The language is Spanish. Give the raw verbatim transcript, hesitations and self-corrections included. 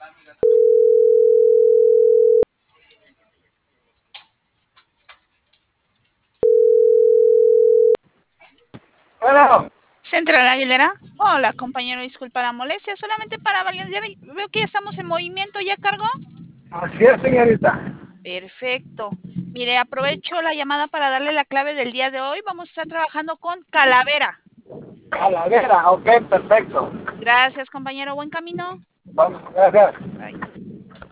Bueno, Central Aguilera. Hola, compañero, disculpa la molestia. Solamente para validar. Ya ve- veo que ya estamos en movimiento. ¿Ya cargó? así es, señorita. Perfecto. Mire, aprovecho la llamada para darle la clave del día de hoy. Vamos a estar trabajando con Calavera. Calavera, ok, perfecto. Gracias, compañero. Buen camino. Vamos, gracias. Bye.